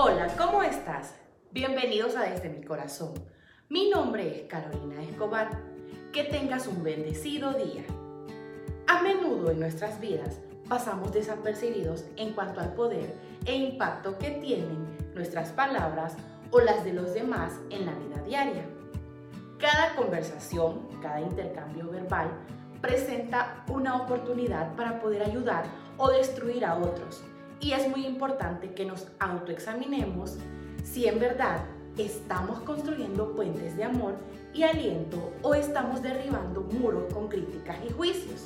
Hola, ¿cómo estás? Bienvenidos a Desde mi Corazón. Mi nombre es Carolina Escobar. Que tengas un bendecido día. A menudo en nuestras vidas pasamos desapercibidos en cuanto al poder e impacto que tienen nuestras palabras o las de los demás en la vida diaria. Cada conversación, cada intercambio verbal presenta una oportunidad para poder ayudar o destruir a otros. Y es muy importante que nos autoexaminemos si en verdad estamos construyendo puentes de amor y aliento o estamos derribando muros con críticas y juicios.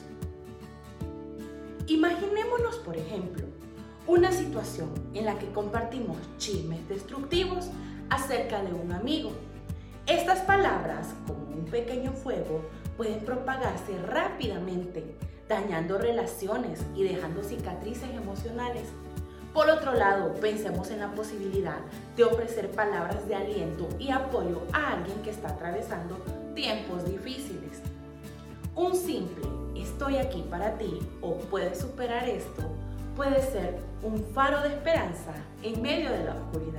Imaginémonos, por ejemplo, una situación en la que compartimos chismes destructivos acerca de un amigo. Estas palabras, como un pequeño fuego, pueden propagarse rápidamente, dañando relaciones y dejando cicatrices emocionales. Por otro lado, pensemos en la posibilidad de ofrecer palabras de aliento y apoyo a alguien que está atravesando tiempos difíciles. Un simple "estoy aquí para ti" o "puedes superar esto" puede ser un faro de esperanza en medio de la oscuridad.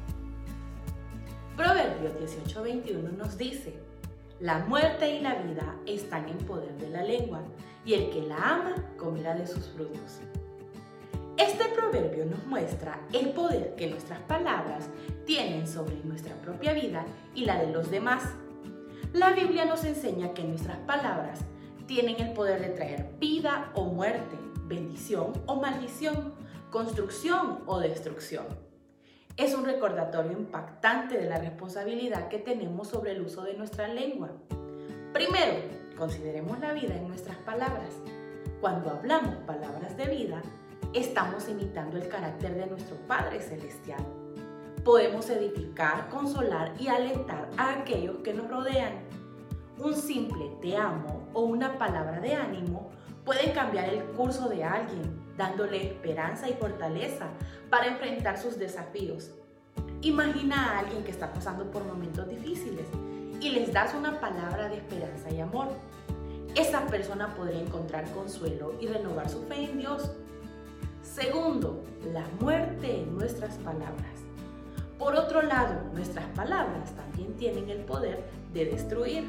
Proverbios 18:21 nos dice: "La muerte y la vida están en poder de la lengua, y el que la ama comerá de sus frutos". Este proverbio nos muestra el poder que nuestras palabras tienen sobre nuestra propia vida y la de los demás. La Biblia nos enseña que nuestras palabras tienen el poder de traer vida o muerte, bendición o maldición, construcción o destrucción. Es un recordatorio impactante de la responsabilidad que tenemos sobre el uso de nuestra lengua. Primero, consideremos la vida en nuestras palabras. Cuando hablamos palabras de vida, estamos imitando el carácter de nuestro Padre Celestial. Podemos edificar, consolar y alentar a aquellos que nos rodean. Un simple "te amo" o una palabra de ánimo pueden cambiar el curso de alguien, dándole esperanza y fortaleza para enfrentar sus desafíos. Imagina a alguien que está pasando por momentos difíciles y les das una palabra de esperanza y amor. Esa persona podría encontrar consuelo y renovar su fe en Dios. Segundo, la muerte en nuestras palabras. Por otro lado, nuestras palabras también tienen el poder de destruir.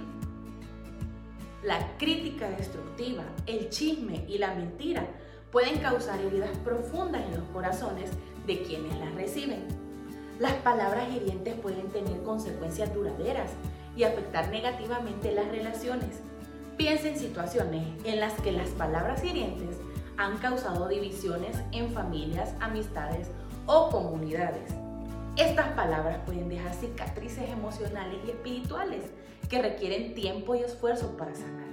La crítica destructiva, el chisme y la mentira pueden causar heridas profundas en los corazones de quienes las reciben. Las palabras hirientes pueden tener consecuencias duraderas y afectar negativamente las relaciones. Piensa en situaciones en las que las palabras hirientes han causado divisiones en familias, amistades o comunidades. Estas palabras pueden dejar cicatrices emocionales y espirituales que requieren tiempo y esfuerzo para sanar.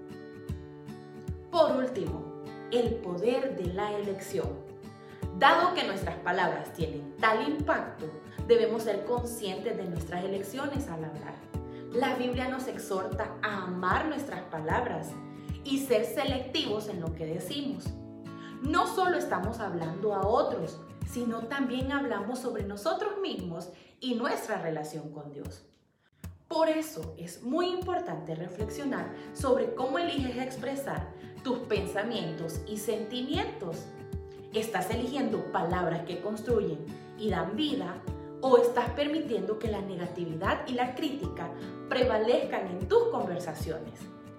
Por último, el poder de la elección. Dado que nuestras palabras tienen tal impacto, debemos ser conscientes de nuestras elecciones al hablar. La Biblia nos exhorta a amar nuestras palabras y ser selectivos en lo que decimos. No solo estamos hablando a otros, sino también hablamos sobre nosotros mismos y nuestra relación con Dios. Por eso es muy importante reflexionar sobre cómo eliges expresar tus pensamientos y sentimientos. ¿Estás eligiendo palabras que construyen y dan vida, o estás permitiendo que la negatividad y la crítica prevalezcan en tus conversaciones?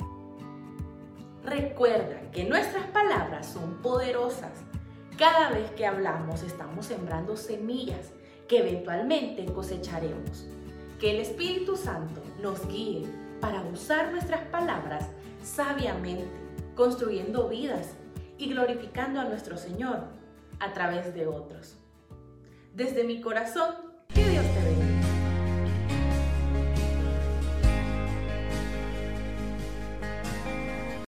Recuerda que nuestras palabras son poderosas. Cada vez que hablamos estamos sembrando semillas que eventualmente cosecharemos. Que el Espíritu Santo nos guíe para usar nuestras palabras sabiamente, construyendo vidas y glorificando a nuestro Señor a través de otros. Desde mi corazón, que Dios te bendiga.